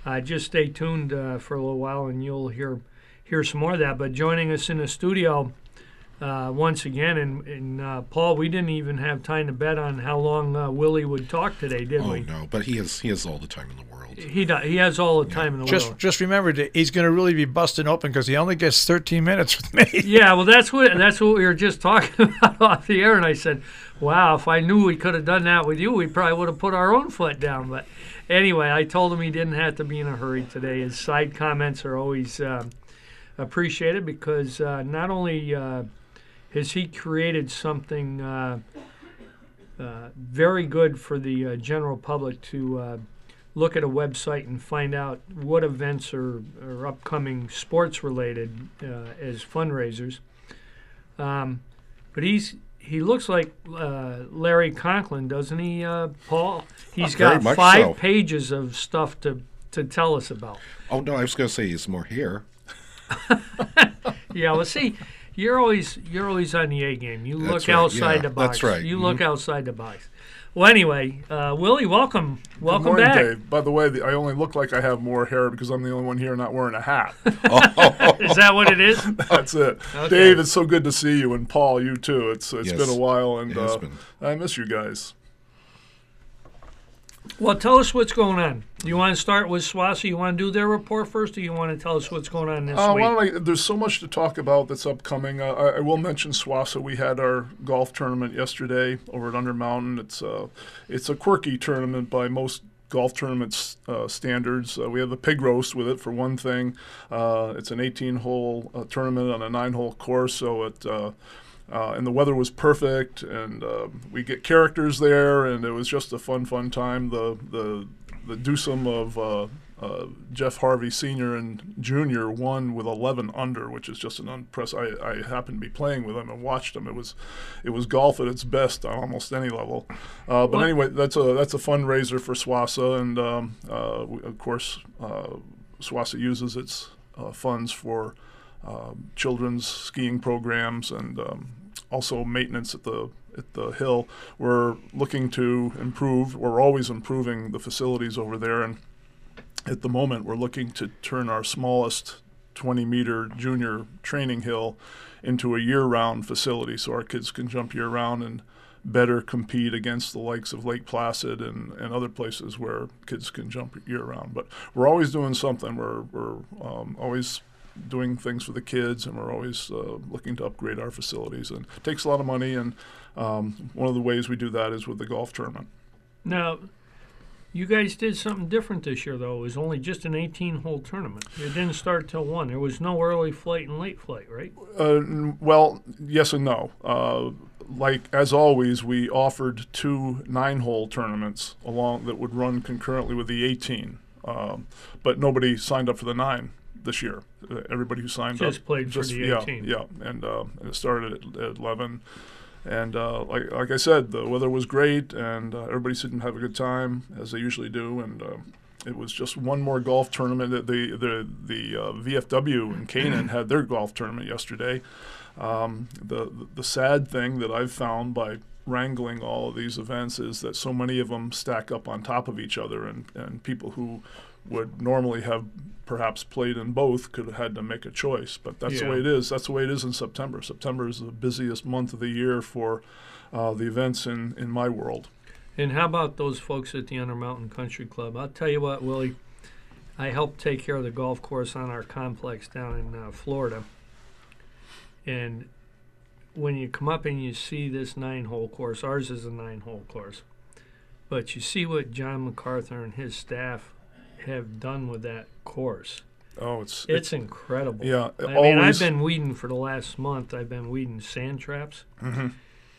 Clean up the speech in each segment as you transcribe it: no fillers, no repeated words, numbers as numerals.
Just stay tuned for a little while, and you'll hear some more of that. But joining us in the studio once again, and Paul, we didn't even have time to bet on how long Willie would talk today, did we? Oh no, but he has all the time in the world. He does. He has all the time in the world. Just remember that he's going to really be busting open because he only gets 13 minutes with me. Yeah, well, that's what we were just talking about off the air, and I said, wow, if I knew we could have done that with you, we probably would have put our own foot down. But anyway, I told him he didn't have to be in a hurry today. His side comments are always appreciated because not only has he created something very good for the general public to look at a website and find out what events are upcoming sports related as fundraisers. But he looks like Larry Conklin, doesn't he, Paul? He's got 5 pages of stuff to tell us about. Oh no, I was going to say he has more hair. Yeah, well, see, you're always on the A game. You look outside the box. That's right. You look outside the box. Well, anyway, Willie, welcome Good morning, back. Dave. By the way, I only look like I have more hair because I'm the only one here not wearing a hat. Is that what it is? That's it. Okay. Dave, it's so good to see you, and Paul, you too. It's Yes, been a while, and it has been. I miss you guys. Well, tell us what's going on. Do you want to start with SWASA? You want to do their report first, or you want to tell us what's going on this week? There's so much to talk about that's upcoming. I will mention SWASA. We had our golf tournament yesterday over at Undermountain. It's a quirky tournament by most golf tournament standards. We have the pig roast with it, for one thing. It's an 18-hole tournament on a 9-hole course, so and the weather was perfect, and we get characters there, and it was just a fun time. The Dewsome of Jeff Harvey Sr. and Jr. won with 11 under, which is just an unprecedented. I happened to be playing with him and watched him. It was golf at its best on almost any level. But anyway, that's a fundraiser for SWASA, and of course, SWASA uses its funds for children's skiing programs and also maintenance at the hill. We're looking to improve. We're always improving the facilities over there, and at the moment we're looking to turn our smallest 20-meter junior training hill into a year-round facility so our kids can jump year-round and better compete against the likes of Lake Placid and other places where kids can jump year-round. But we're always doing something. We're always doing things for the kids, and we're always looking to upgrade our facilities. And it takes a lot of money, and one of the ways we do that is with the golf tournament. Now, you guys did something different this year, though. It was only just an 18-hole tournament. It didn't start till 1. There was no early flight and late flight, right? Well, yes and no. Like, as always, we offered 2 9-hole tournaments that would run concurrently with the 18. But nobody signed up for the 9 this year. Everybody who signed up just played for the 18. Yeah, and it started at 11. And like I said, the weather was great, and everybody seemed to have a good time, as they usually do. And it was just one more golf tournament. The VFW in Canaan had their golf tournament yesterday. The sad thing that I've found by wrangling all of these events is that so many of them stack up on top of each other, and people who would normally have perhaps played in both could have had to make a choice. But that's the way it is. That's the way it is in September. September is the busiest month of the year for the events in my world. And how about those folks at the Undermountain Country Club? I'll tell you what, Willie, I helped take care of the golf course on our complex down in Florida. And when you come up and you see this 9-hole course, ours is a 9-hole course, but you see what John MacArthur and his staff have done with that course. Oh, it's incredible. Yeah, I mean, I've been weeding for the last month. I've been weeding sand traps, and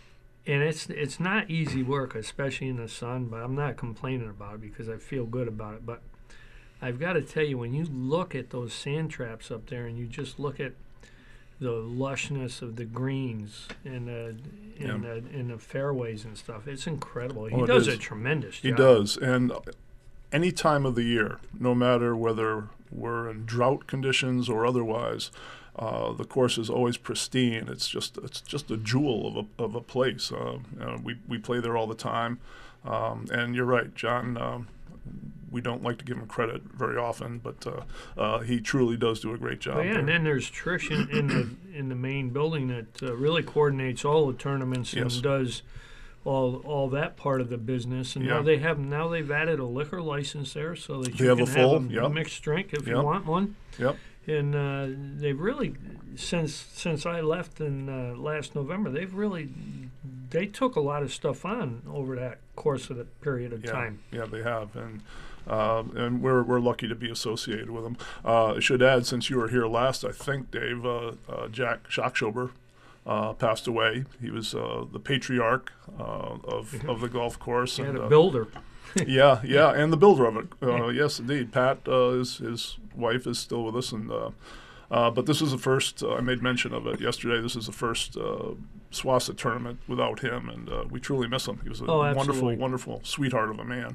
it's not easy work, especially in the sun. But I'm not complaining about it because I feel good about it. But I've got to tell you, when you look at those sand traps up there, and you just look at the lushness of the greens and the fairways and stuff, it's incredible. He does a tremendous job. He does, and any time of the year, no matter whether we're in drought conditions or otherwise, the course is always pristine. It's just a jewel of a place. We play there all the time, and you're right, John we don't like to give him credit very often, but he truly does do a great job. Oh, yeah, there. and then there's Trish in the main building that really coordinates all the tournaments Yes. and does all that part of the business. And Yeah. now they've added a liquor license there, so that They you have can a full, have a yep. mixed drink if you Yep. want one. Yep. And they've really, since I left in last November, they took a lot of stuff on over that course of the period of Yeah. time. Yeah, they have, and we're lucky to be associated with them. I should add, since you were here last, I think, Dave, Jack Schockschober passed away. He was the patriarch of the golf course. Yeah, and, the builder. yeah, and the builder of it. Yes, indeed. Pat, his wife, is still with us, and but this is the first. I made mention of it yesterday. This is the first SWASA tournament without him, and we truly miss him. He was a wonderful, absolutely. wonderful sweetheart of a man.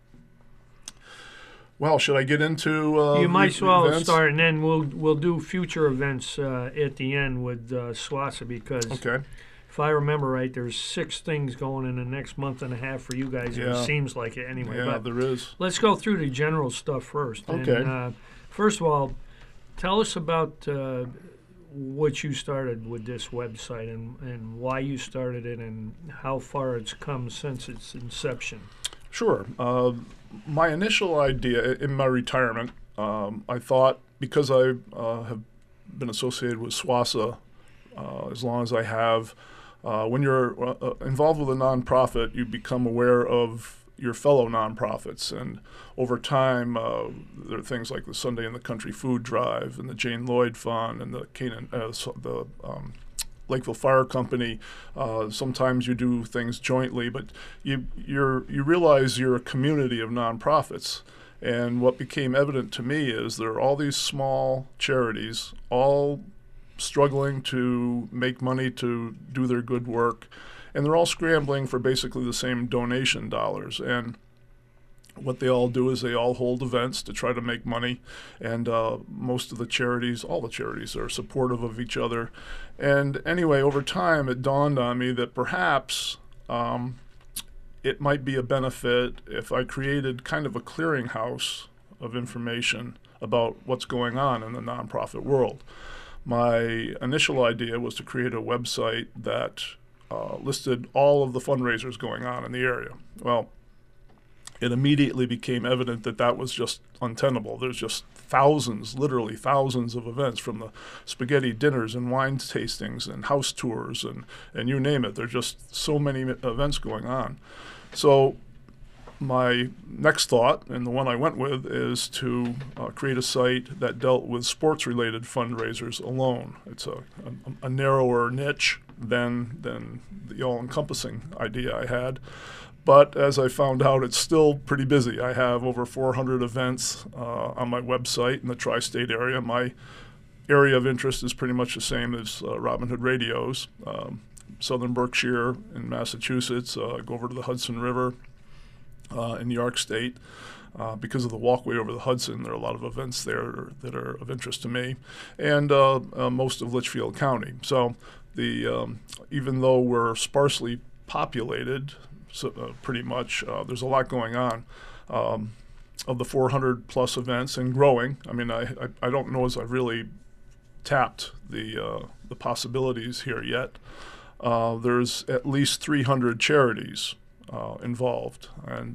Well, should I get into You might as well events? start, and then we'll do future events at the end with SWASA, because Okay. if I remember right, there's 6 things going in the next month and a half for you guys. Yeah. It seems like it anyway. Yeah, But there is. let's go through the general stuff first. Okay. And, first of all, tell us about what you started with this website and why you started it and how far it's come since its inception. Sure. My initial idea in my retirement, I thought, because I have been associated with SWASA as long as I have, when you're involved with a nonprofit, you become aware of your fellow nonprofits. And over time, there are things like the Sunday in the Country Food Drive and the Jane Lloyd Fund and the Lakeville Fire Company. Sometimes you do things jointly, but you realize you're a community of nonprofits. And what became evident to me is there are all these small charities, all struggling to make money to do their good work, and they're all scrambling for basically the same donation dollars. And what they all do is they all hold events to try to make money, and most of the charities, all the charities, are supportive of each other. And anyway, over time, it dawned on me that perhaps it might be a benefit if I created kind of a clearinghouse of information about what's going on in the nonprofit world. My initial idea was to create a website that listed all of the fundraisers going on in the area. Well, it immediately became evident that that was just untenable. There's just thousands, literally thousands of events, from the spaghetti dinners and wine tastings and house tours and you name it. There's just so many events going on. So my next thought, and the one I went with, is to create a site that dealt with sports-related fundraisers alone. It's a narrower niche than the all-encompassing idea I had. But as I found out, it's still pretty busy. I have over 400 events on my website in the tri-state area. My area of interest is pretty much the same as Robin Hood Radio's. Southern Berkshire in Massachusetts, go over to the Hudson River in New York State. Because of the walkway over the Hudson, there are a lot of events there that are of interest to me, and most of Litchfield County. So even though we're sparsely populated, pretty much, there's a lot going on. Of the 400 plus events and growing, I mean, I don't know as I've really tapped the possibilities here yet. There's at least 300 charities involved, and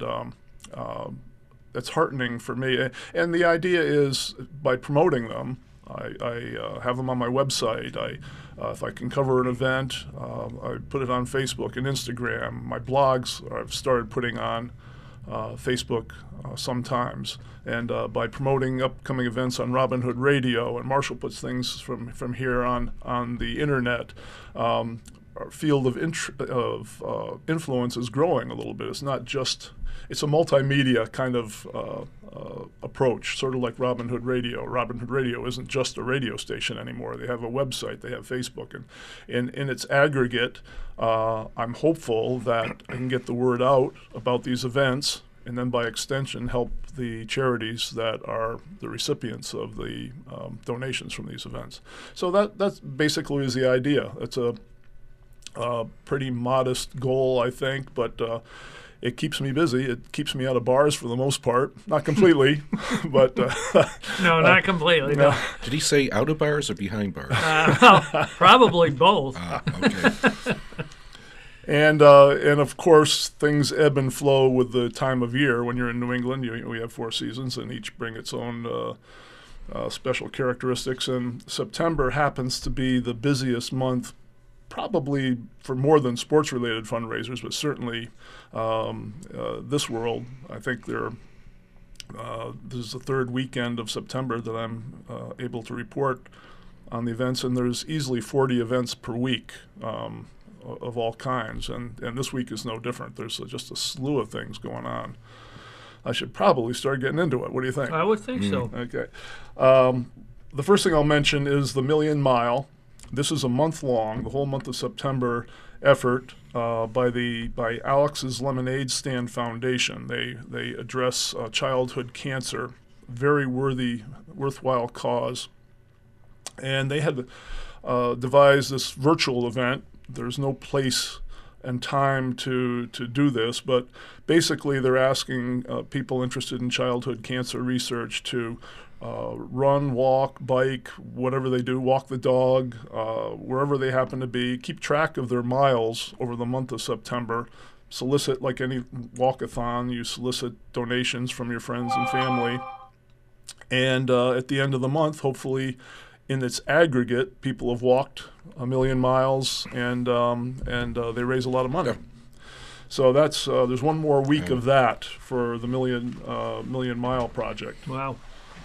that's heartening for me. And the idea is, by promoting them, I have them on my website. If I can cover an event, I put it on Facebook and Instagram. My blogs I've started putting on Facebook sometimes. And by promoting upcoming events on Robin Hood Radio, and Marshall puts things from here on the internet, our field of influence is growing a little bit. It's not just, it's a multimedia kind of approach, sort of like Robin Hood Radio. Robin Hood Radio isn't just a radio station anymore. They have a website, they have Facebook, and in its aggregate, I'm hopeful that I can get the word out about these events, and then by extension help the charities that are the recipients of the donations from these events. So that's basically is the idea. It's a pretty modest goal, I think, but it keeps me busy. It keeps me out of bars for the most part. Not completely, but No, not completely. No. Did he say out of bars or behind bars? Well, probably both. Okay. And of course, things ebb and flow with the time of year. When you're in New England, we have 4 seasons, and each bring its own special characteristics. And September happens to be the busiest month, probably for more than sports-related fundraisers, but certainly this world. I think this is the 3rd weekend of September that I'm able to report on the events, and there's easily 40 events per week. Of all kinds, and this week is no different. There's just a slew of things going on. I should probably start getting into it. What do you think? I would think so. Okay. The first thing I'll mention is the Million Mile. This is a month-long, the whole month of September effort by Alex's Lemonade Stand Foundation. They address childhood cancer, very worthwhile cause, and they had devised this virtual event. There's no place and time to do this, but basically they're asking people interested in childhood cancer research to run, walk, bike, whatever they do, walk the dog, wherever they happen to be, keep track of their miles over the month of September, solicit, like any walkathon, you solicit donations from your friends and family, and at the end of the month, hopefully, in its aggregate, people have walked 1 million miles, and they raise a lot of money. Yeah. So that's there's one more week of that for the Million Mile Project. Wow.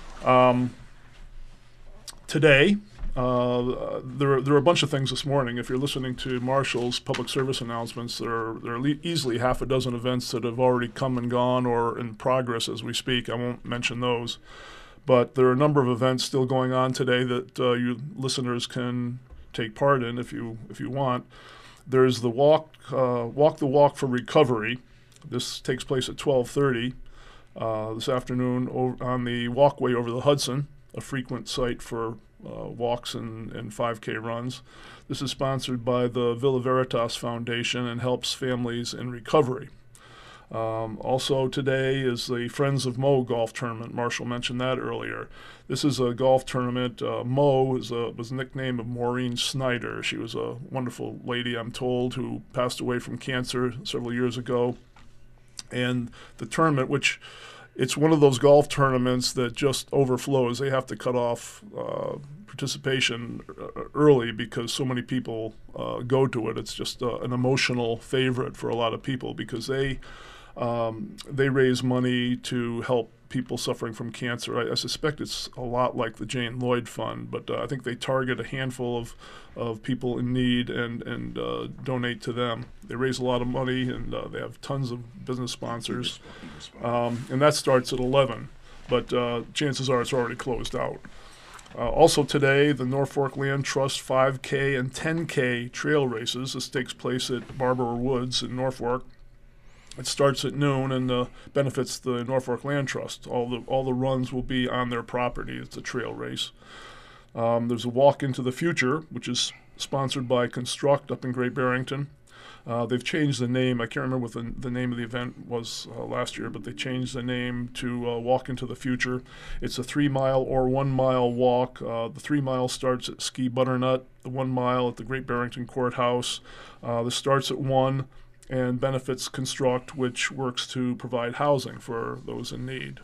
Today, there are a bunch of things this morning. If you're listening to Marshall's public service announcements, there are easily half a dozen events that have already come and gone or in progress as we speak. I won't mention those. But there are a number of events still going on today that you listeners can take part in if you want. There's the Walk the Walk for Recovery. This takes place at 12:30 this afternoon on the walkway over the Hudson, a frequent site for walks and 5K runs. This is sponsored by the Villa Veritas Foundation and helps families in recovery. Also today is the Friends of Mo golf tournament. Marshall mentioned that earlier. This is a golf tournament. Mo was a nickname of Maureen Snyder. She was a wonderful lady, I'm told, who passed away from cancer several years ago. And the tournament, which it's one of those golf tournaments that just overflows. They have to cut off participation early because so many people go to it. It's just an emotional favorite for a lot of people because they raise money to help people suffering from cancer. I suspect it's a lot like the Jane Lloyd Fund, but I think they target a handful of people in need and donate to them. They raise a lot of money, and they have tons of business sponsors. And that starts at 11, but chances are it's already closed out. Also today, the Norfolk Land Trust 5K and 10K trail races. This takes place at Barbara Woods in Norfolk. It starts at noon and benefits the Norfolk Land Trust. All the runs will be on their property. It's a trail race. There's a Walk into the Future, which is sponsored by Construct up in Great Barrington. They've changed the name. I can't remember what the name of the event was last year, but they changed the name to Walk into the Future. It's a 3-mile or 1-mile walk. The 3 mile starts at Ski Butternut, the 1 mile at the Great Barrington Courthouse. This starts at 1 and benefits Construct, which works to provide housing for those in need.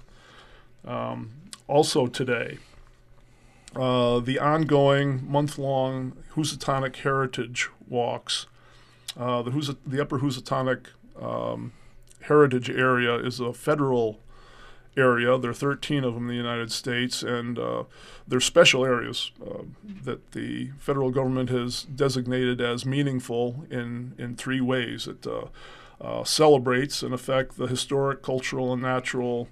Also today, the ongoing month-long Housatonic Heritage Walks. The Upper Housatonic Heritage Area is a federal area. There are 13 of them in the United States, and they're special areas that the federal government has designated as meaningful in 3 ways. It celebrates, in effect, the historic, cultural, and natural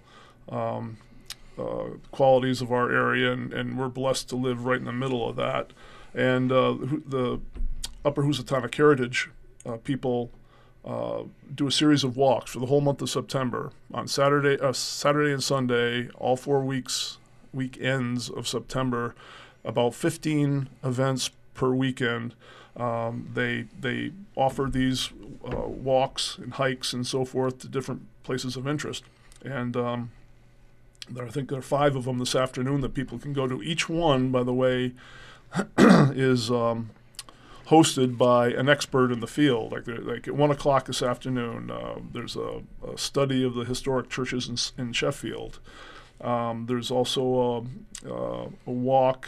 qualities of our area, and we're blessed to live right in the middle of that. And the Upper Housatonic Heritage people do a series of walks for the whole month of September on Saturday and Sunday, all 4 weekends of September, about 15 events per weekend. They offer these walks and hikes and so forth to different places of interest. And I think there are 5 of them this afternoon that people can go to. Each one, by the way, is hosted by an expert in the field. Like at 1 o'clock this afternoon, there's a study of the historic churches in Sheffield. There's also a walk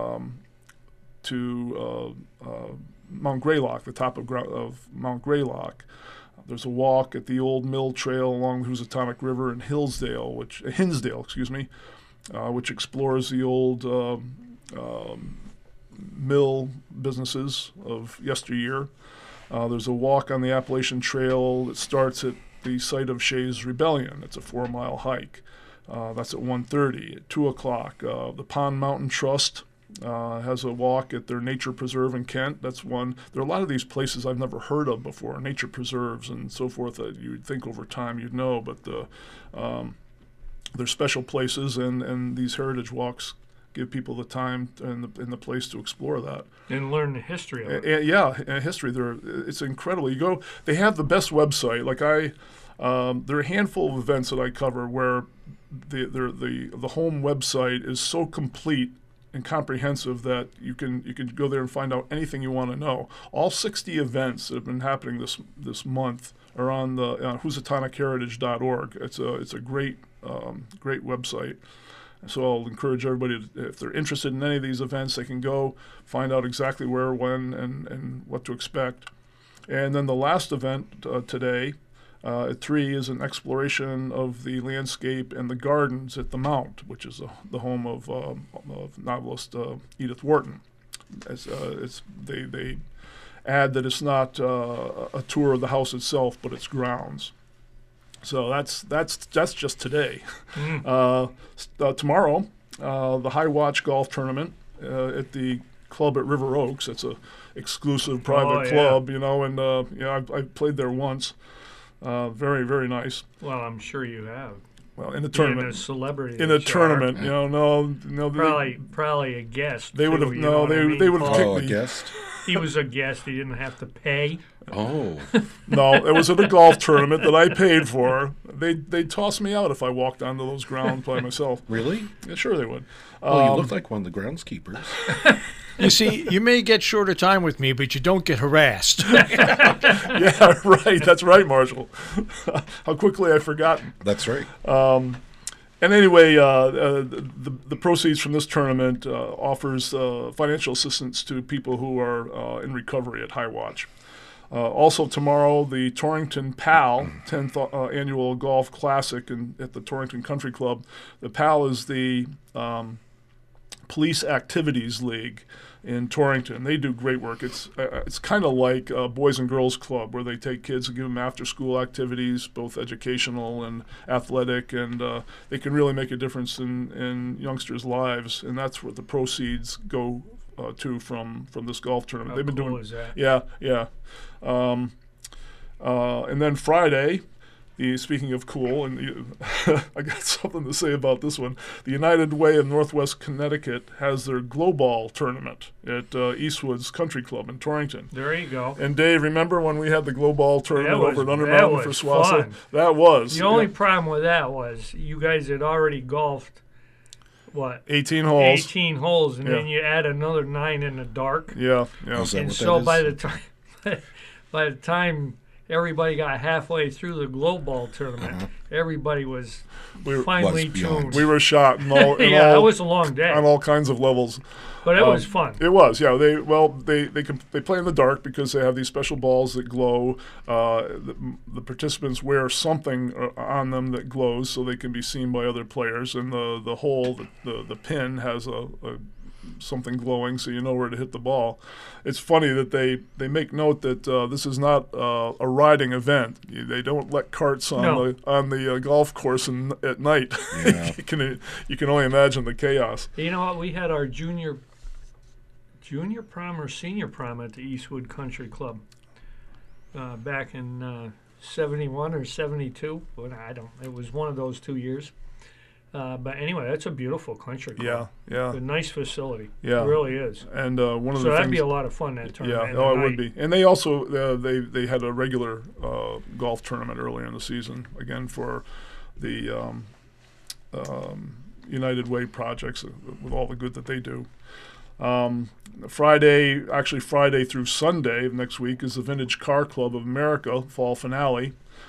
to Mount Greylock, the top of Mount Greylock. There's a walk at the Old Mill Trail along the Housatonic River in Hinsdale, which explores the old mill businesses of yesteryear. There's a walk on the Appalachian Trail that starts at the site of Shays Rebellion. It's a 4-mile hike. That's at 1:30. At 2 o'clock, the Pond Mountain Trust has a walk at their nature preserve in Kent. That's one. There are a lot of these places I've never heard of before, nature preserves and so forth, that you would think over time you'd know, but they're special places, and these heritage walks give people the time and the place to explore that and learn the history of it. And history. It's incredible. You go. They have the best website. There are a handful of events that I cover where the home website is so complete and comprehensive that you can go there and find out anything you want to know. All 60 events that have been happening this month are on the HousatonicHeritage.org. It's a great website. So I'll encourage everybody, if they're interested in any of these events, they can go find out exactly where, when, and what to expect. And then the last event today at 3 is an exploration of the landscape and the gardens at the Mount, which is the home of novelist Edith Wharton. They add that it's not a tour of the house itself, but its grounds. So that's just today. Tomorrow, the High Watch Golf Tournament at the club at River Oaks. It's a exclusive private club, and I've played there once. Very, very nice. Well, I'm sure you have. Well, in the tournament, being a celebrity in the tournament, probably a guest. They would have they would have kicked me. A guest. He was a guest. He didn't have to pay. Oh. No, it was at a golf tournament that I paid for. They'd toss me out if I walked onto those grounds by myself. Really? Yeah, sure they would. Well, you look like one of the groundskeepers. You see, you may get shorter time with me, but you don't get harassed. Yeah, right. That's right, Marshall. How quickly I've forgotten. That's right. And anyway, the proceeds from this tournament offers financial assistance to people who are in recovery at High Watch. Also tomorrow, the Torrington PAL 10th Annual Golf Classic at the Torrington Country Club. The PAL is the Police Activities League in Torrington. They do great work. It's kind of like a Boys and Girls Club, where they take kids and give them after-school activities, both educational and athletic, and they can really make a difference in youngsters' lives, and that's what the proceeds go to from this golf tournament. How They've been cool doing, is that? yeah. And then Friday, speaking of cool, and I got something to say about this one. The United Way of Northwest Connecticut has their Glow Ball tournament at Eastwood's Country Club in Torrington. There you go. And Dave, remember when we had the Glow Ball tournament over at Under that Mountain for was Swassa? fun. That was. The only problem with that was you guys had already golfed, 18 holes. 18 holes, and Yeah. then you add another 9 in the dark. Yeah. Is that And what so that is? by the time everybody got halfway through the Glow Ball tournament, everybody was finely Was beyond. tuned. We were shot in all, it was a long day, on all kinds of levels. but it was fun. It was, yeah. They play in the dark because they have these special balls that glow. The participants wear something on them that glows so they can be seen by other players. And the hole, the pin has a something glowing, so you know where to hit the ball. It's funny that they make note that this is not a riding event. They don't let carts on the golf course at night. Yeah. You can only imagine the chaos. You know what? We had our junior prom or senior prom at the Eastwood Country Club back in 71 or 72. But it was one of those 2 years. But anyway, that's a beautiful country club. Yeah. A nice facility. Yeah. It really is. And one of So the that'd things, be a lot of fun, that tournament. yeah, it would be. And they also they had a regular golf tournament earlier in the season, again for the United Way projects with all the good that they do. Friday through Sunday of next week is the Vintage Car Club of America fall finale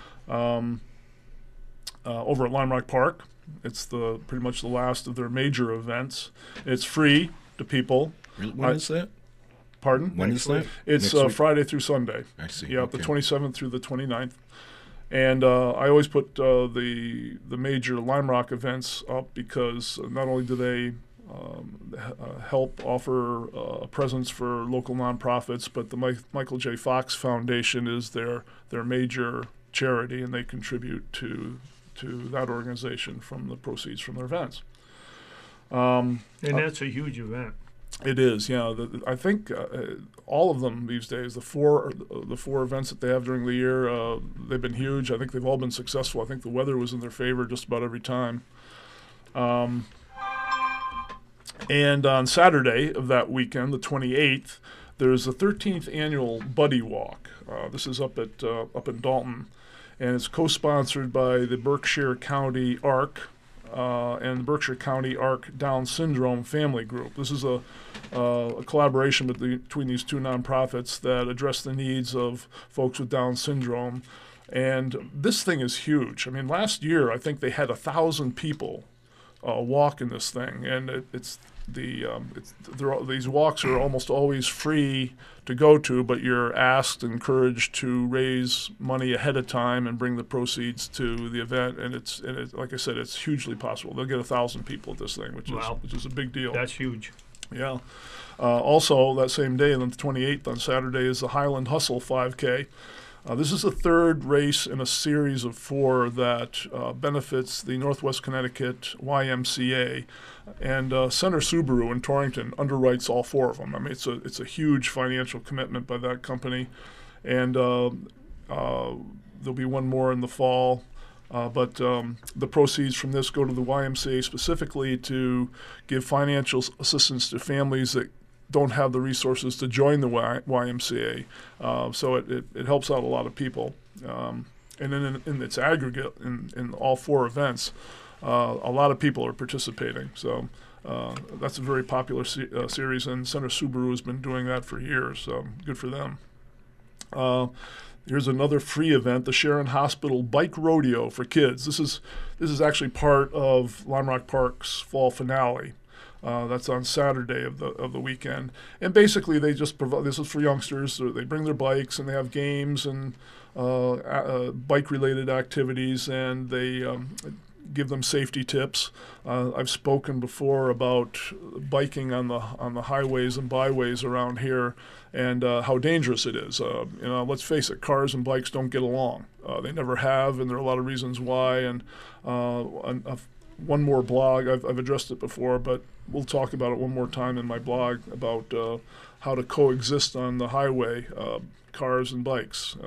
over at Lime Rock Park. It's pretty much the last of their major events. It's free to people. When is that? Pardon? When is that? It's Next week? Friday through Sunday. I see. Yeah, Okay. the 27th through the 29th. And I always put the major Lime Rock events up because not only do they help offer a presence for local nonprofits, but the Michael J. Fox Foundation is their major charity, and they contribute to that organization from the proceeds from their events. And that's a huge event. It is, yeah. I think all of them these days, the four events that they have during the year, they've been huge. I think they've all been successful. I think the weather was in their favor just about every time. And on Saturday of that weekend, the 28th, there's the 13th annual Buddy Walk. This is up in Dalton, and it's co-sponsored by the Berkshire County ARC and the Berkshire County ARC Down Syndrome Family Group. This is a collaboration between these two nonprofits that address the needs of folks with Down syndrome. And this thing is huge. I mean, last year I think they had 1,000 people walk in this thing, and these walks are almost always free to go to, but you're encouraged to raise money ahead of time and bring the proceeds to the event. And it's like I said, it's hugely possible. They'll get 1,000 people at this thing, which is a big deal. That's huge. Yeah. Also, that same day, on the 28th, on Saturday, is the Highland Hustle 5K. This is the third race in a series of 4 that benefits the Northwest Connecticut YMCA, and Center Subaru in Torrington underwrites all 4 of them. I mean, it's a huge financial commitment by that company, and there'll be one more in the fall. But the proceeds from this go to the YMCA specifically to give financial assistance to families that don't have the resources to join the YMCA. So it helps out a lot of people. And then in its aggregate, in all 4 events, a lot of people are participating. So that's a very popular series, and Center Subaru has been doing that for years, so good for them. Here's another free event, the Sharon Hospital Bike Rodeo for kids. This is actually part of Lime Rock Park's fall finale. That's on Saturday of the weekend, and basically they just provide. This is for youngsters. So they bring their bikes and they have games and bike-related activities, and they give them safety tips. I've spoken before about biking on the highways and byways around here, and how dangerous it is. Let's face it, cars and bikes don't get along. They never have, and there are a lot of reasons why. And one more blog, I've addressed it before, but we'll talk about it one more time in my blog about how to coexist on the highway, cars and bikes.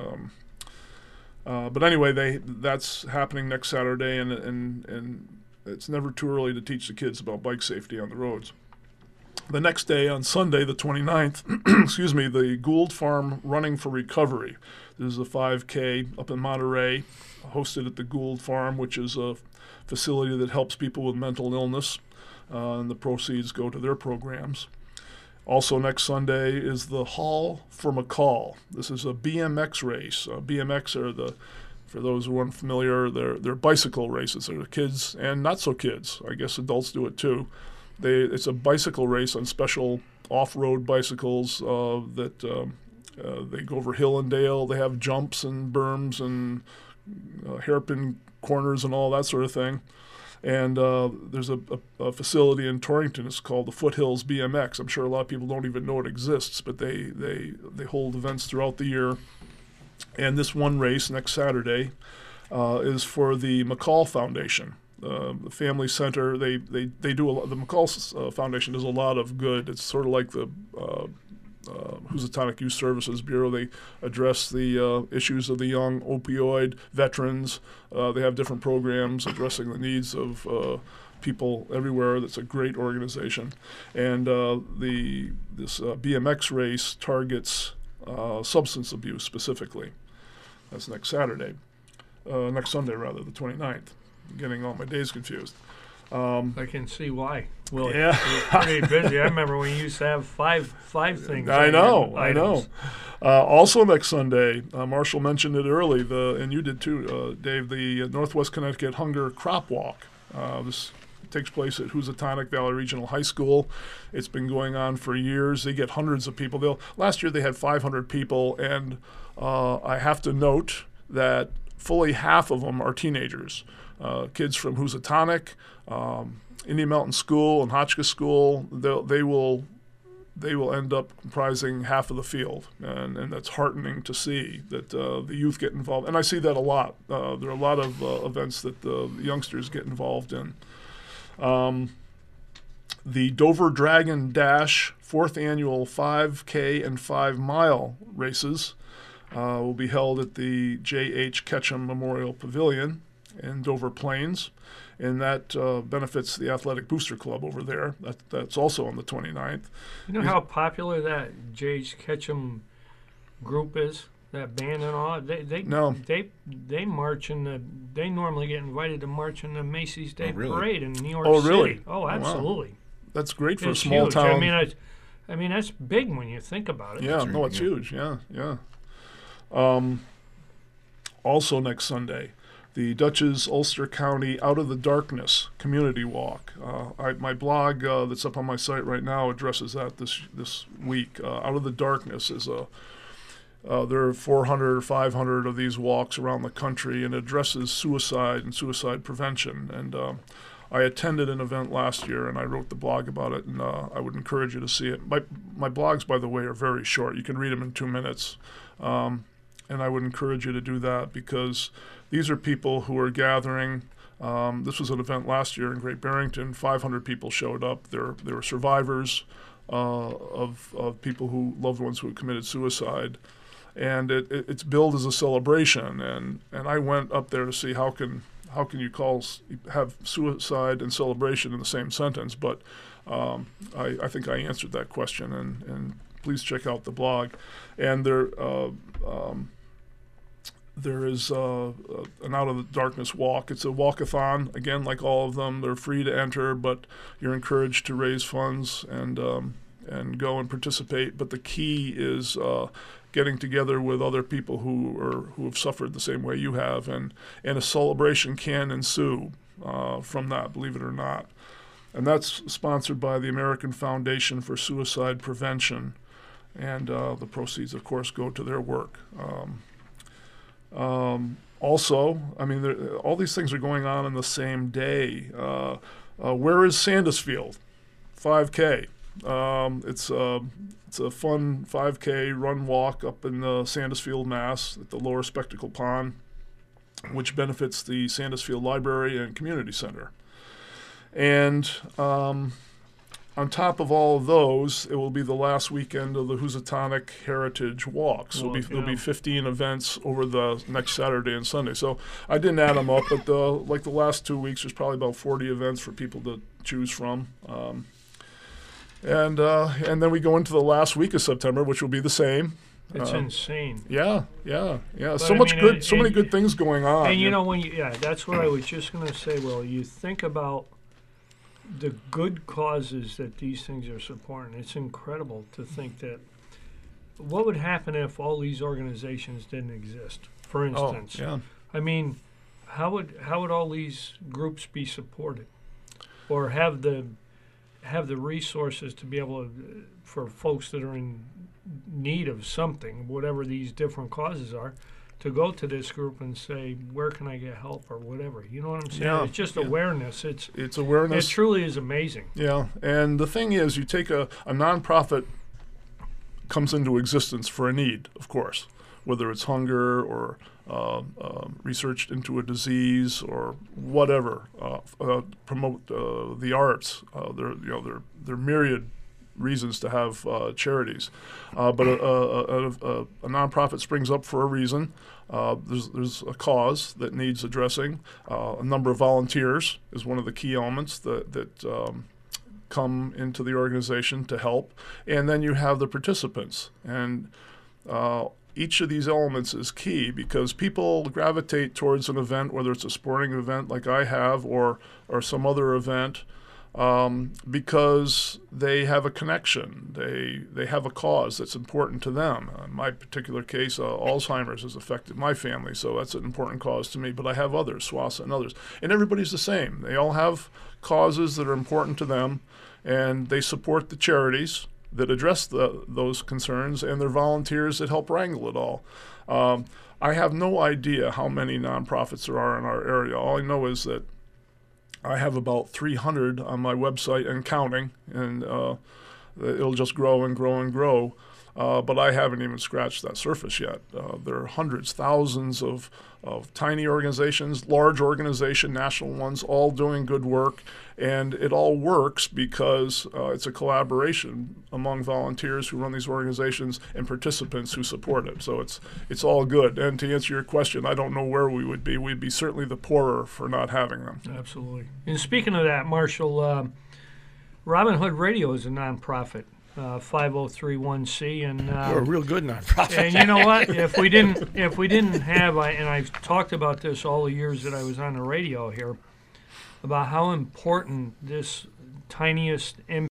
But anyway, that's happening next Saturday, and it's never too early to teach the kids about bike safety on the roads. The next day, on Sunday, the 29th, excuse me, the Gould Farm Running for Recovery. This is a 5K up in Monterey, hosted at the Gould Farm, which is a facility that helps people with mental illness, and the proceeds go to their programs. Also next Sunday is the Haul for McCall. This is a BMX race. BMX are for those who aren't familiar, they're bicycle races. They're kids and not so kids. I guess adults do it too. It's a bicycle race on special off-road bicycles that they go over hill and dale. They have jumps and berms and hairpin corners and all that sort of thing. And there's a facility in Torrington. It's called the Foothills BMX. I'm sure a lot of people don't even know it exists, but they hold events throughout the year. And this one race next Saturday is for the McCall Foundation, the Family Center. They do a lot. The McCall Foundation does a lot of good. It's sort of like the Housatonic Youth Services Bureau. They address the issues of the young opioid veterans. They have different programs addressing the needs of people everywhere. That's a great organization, and this BMX race targets substance abuse specifically. That's next Sunday rather, the 29th. I'm getting all my days confused. I can see why. Well, Yeah. it's pretty busy. I remember when you used to have five things. I on know. your items. Also next Sunday, Marshall mentioned it early, and you did too, Dave, the Northwest Connecticut Hunger Crop Walk. This takes place at Housatonic Valley Regional High School. It's been going on for years. They get hundreds of people. Last year they had 500 people, and I have to note that fully half of them are teenagers. Kids from Housatonic, Indian Mountain School, and Hotchkiss School. They will end up comprising half of the field, and that's heartening to see that the youth get involved. And I see that a lot. There are a lot of events that the youngsters get involved in. The Dover Dragon Dash 4th annual 5K and 5-mile races will be held at the J.H. Ketchum Memorial Pavilion in Dover Plains, and that benefits the Athletic Booster Club over there. That's also on the 29th. You know how popular that J.H. Ketchum group is? That band and all. No. They march in the. They normally get invited to march in the Macy's Day really? Parade in New York Oh, City. really? Oh, absolutely. That's great for It's a small huge. town. I mean, that's big when you think about it. Yeah, Sure, no, it's yeah. huge. Yeah. Also next Sunday, the Dutchess Ulster County Out of the Darkness Community Walk. My blog that's up on my site right now addresses that this week. Out of the Darkness is there are 400 or 500 of these walks around the country, and addresses suicide and suicide prevention. And I attended an event last year, and I wrote the blog about it, and I would encourage you to see it. My blogs, by the way, are very short. You can read them in 2 minutes. And I would encourage you to do that, because these are people who are gathering. This was an event last year in Great Barrington. 500 people showed up. There were survivors of people loved ones who had committed suicide. And it's billed as a celebration. And I went up there to see how can you have suicide and celebration in the same sentence. But I think I answered that question. And please check out the blog. And there is an Out of the Darkness walk. It's a walkathon. Again, like all of them, they're free to enter, but you're encouraged to raise funds and go and participate. But the key is getting together with other people who have suffered the same way you have, and a celebration can ensue from that, believe it or not. And that's sponsored by the American Foundation for Suicide Prevention, and the proceeds, of course, go to their work. Also, I mean, all these things are going on the same day. Where is Sandusfield? 5K. It's a fun 5K run walk up in Sandusfield, Mass, at the Lower Spectacle Pond, which benefits the Sandusfield Library and Community Center. And on top of all of those, it will be the last weekend of the Housatonic Heritage Walk. So there'll be 15 events over the next Saturday and Sunday. So I didn't add them up, but the last 2 weeks, there's probably about 40 events for people to choose from. And then we go into the last week of September, which will be the same. It's insane. Yeah. But So I much mean, good, so many good things going on. And you know, that's what I was just going to say. Well, you think about the good causes that these things are supporting. It's incredible to think that. What would happen if all these organizations didn't exist? For instance, I mean, how would all these groups be supported, or have the resources to be able to, for folks that are in need of something, whatever these different causes are, to go to this group and say, where can I get help or whatever? You know what I'm saying? Yeah, It's just awareness. It's awareness. It truly is amazing. Yeah, and the thing is, you take a nonprofit comes into existence for a need, of course, whether it's hunger or research into a disease or whatever, promote the arts. There are myriad reasons to have charities. But a nonprofit springs up for a reason. There's a cause that needs addressing. A number of volunteers is one of the key elements that come into the organization to help. And then you have the participants. And each of these elements is key because people gravitate towards an event, whether it's a sporting event like I have or some other event, because they have a connection. They have a cause that's important to them. In my particular case, Alzheimer's has affected my family, so that's an important cause to me. But I have others, SWASA and others. And everybody's the same. They all have causes that are important to them, and they support the charities that address those concerns, and they're volunteers that help wrangle it all. I have no idea how many nonprofits there are in our area. All I know is that I have about 300 on my website and counting, and it'll just grow and grow and grow. But I haven't even scratched that surface yet. There are hundreds, thousands of tiny organizations, large organizations, national ones, all doing good work. And it all works because it's a collaboration among volunteers who run these organizations and participants who support it. So it's all good. And to answer your question, I don't know where we would be. We'd be certainly the poorer for not having them. Absolutely. And speaking of that, Marshall, Robin Hood Radio is a nonprofit. 5031C, and we're a real good nonprofit. And you know what? If we didn't have, and I've talked about this all the years that I was on the radio here, about how important this tiniest